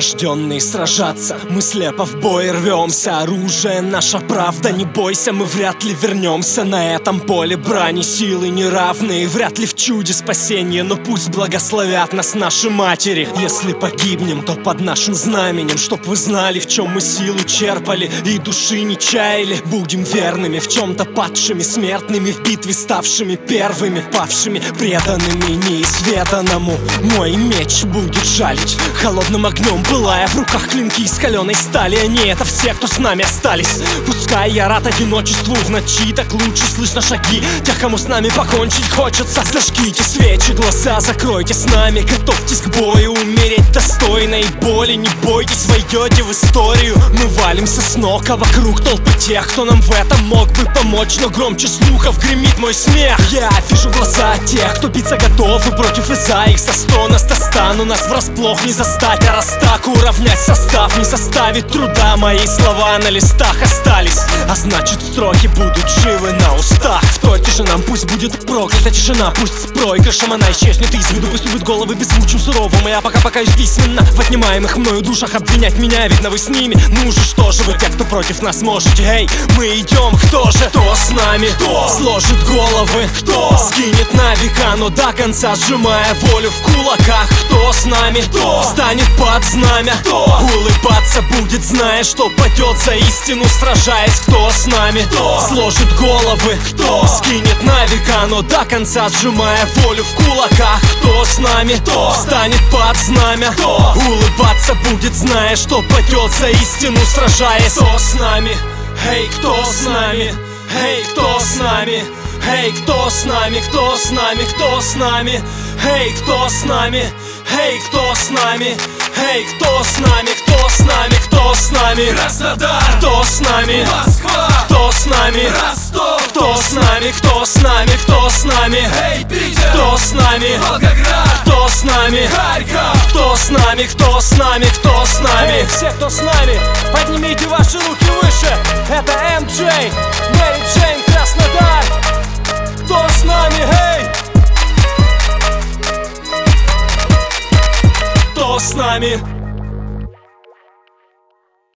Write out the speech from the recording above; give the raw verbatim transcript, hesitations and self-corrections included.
рожденные сражаться. Мы слепо в бой рвемся, оружие наша правда. Не бойся, мы вряд ли вернемся. На этом поле брани силы неравные. Вряд ли в чуде спасения, но пусть благословят нас наши матери. Если погибнем, то под нашим знаменем, чтоб вы знали, в чем мы силу черпали и души не чаяли. Будем верными, в чем-то падшими, смертными, в битве ставшими первыми, павшими, преданными неизведанному. Мой меч будет жалить холодным огнем, пылая в руках клинки из каленой стали. Они — это все, кто с нами остались. Пускай я рад одиночеству в ночи, так лучше слышно шаги тех, кому с нами покончить хочется. Зажгите свечи, глаза закройте с нами, готовьтесь к бою, умереть достойно и боли. Не бойтесь, войдете в историю. Мы валимся с ног, а вокруг толпы тех, кто нам в этом мог бы помочь. Но громче слухов гремит мой смех. Я вижу глаза тех, кто биться готов и против, и за их со сто нас достану. Нас врасплох не застать, а раз так уравнять состав не составит труда. Мои слова на листах остались, а значит строки будут живы на устах. В той тишинам пусть будет проклята тишина, пусть с проигрышем она исчезнет из виду. Пусть любит головы беззвучным суровым, и я пока покаюсь письменно в отнимаемых мною душах. Обвинять меня, видно вы с ними. Ну же, что же вы, те, кто против нас можете? Эй, мы идем, кто же? Кто с нами? Кто сложит головы? Кто скинет на века, но до конца сжимая волю в кулаках? Кто с нами? Кто станет под знамя? Кто улыбаться будет, зная, что падет за истину, сражаясь? Кто с нами? Кто сложит головы? Кто скинет на века, но до конца сжимая волю в кулаках? Кто с нами? Кто станет под знамя? Кто улыбаться будет, зная, что падет за истину, сражаясь? Кто с нами? Эй, кто с нами? Эй, кто с нами? Эй, кто с нами? Кто с нами? Кто с нами? Эй, кто с нами? Эй, кто с нами? Эй, кто с нами? Кто с нами? Кто с нами? Краснодар, Кто с нами? Москва, Кто с нами? Ростов, Кто с нами? Кто с нами? Кто с нами? эй, Питер, Кто с нами? Волгоград, Кто с нами? Харьков, Кто с нами? Кто с нами? Кто с нами? Эй, все, кто с нами, поднимите ваши руки выше. Это эм джей, Мэри Джейн, Краснодар. Кто с нами? Эй! Кто с нами?